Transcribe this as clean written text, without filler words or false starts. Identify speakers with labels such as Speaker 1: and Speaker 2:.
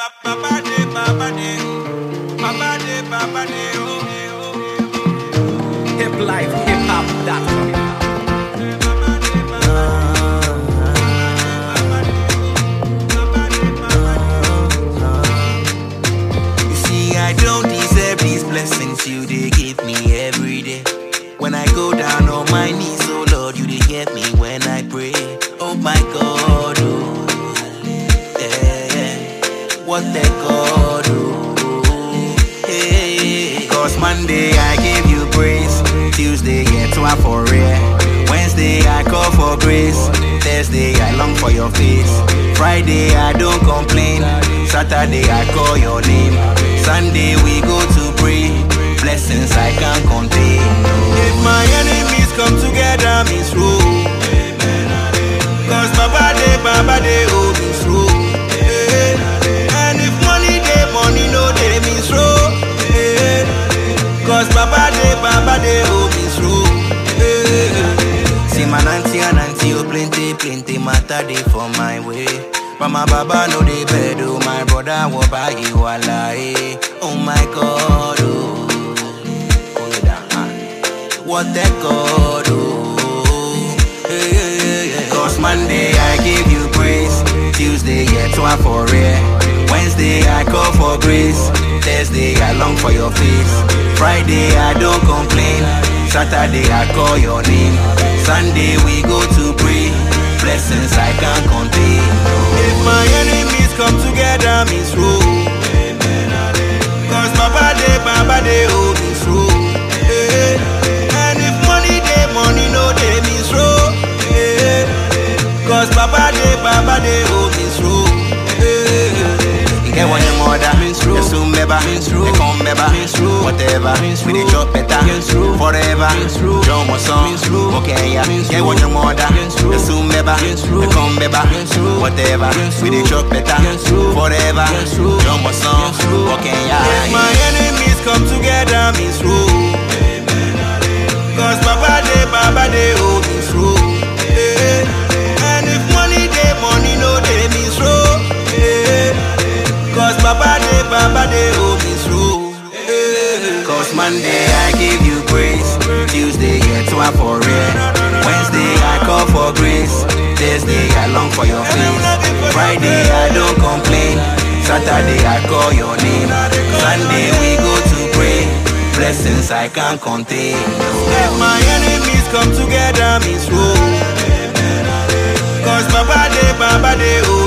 Speaker 1: hiplife.hiphop.com.
Speaker 2: You see, I don't deserve these blessings you they give me every day. When I go down on my knees, oh Lord, you they hear me when I pray. Oh my God, oh, yeah, what the God, oh, hey. Cause Monday I give you praise, Tuesday get one for real, Wednesday I call for grace, Thursday I long for your face, Friday I don't complain, Saturday I call your name, Sunday we go to pray, blessings I can't contain. If my enemies come together, me through. Cause Baba they hold me through. And if money no they me through. Cause Baba they hold me through. See my auntie and auntie, oh plenty matter they for my way. But my Baba no they bed, oh my brother will buy you a lie. Oh my God, oh. What the God, oh, hey. Cause Monday I give you praise, Tuesday get one for real, Wednesday I call for grace, Thursday I long for your face, Friday I don't complain, Saturday I call your name, Sunday we go to pray, blessings I can't contain. If my enemies come together, me through. Cause Baba they hold me through. Money no they me through, cause Baba they hold me through. Get one your mother, you soon never, you come never, whatever, we dey chop better, forever, John was song, okay yeah. Get one your mother, you soon never, you come never, whatever, we dey chop better, forever, John was song, okay yeah. If my enemies come together, me through. Cause Baba they hold me through. And if money no they me through. Cause Baba they hold me through. Cause Monday I give you praise, Tuesday get one for real, Wednesday I call for grace, Thursday I long for your face, Friday I don't complain, Saturday I call your name, Sunday we go to pray, blessings I can't contain. If my enemies come together, me through. Cause Baba they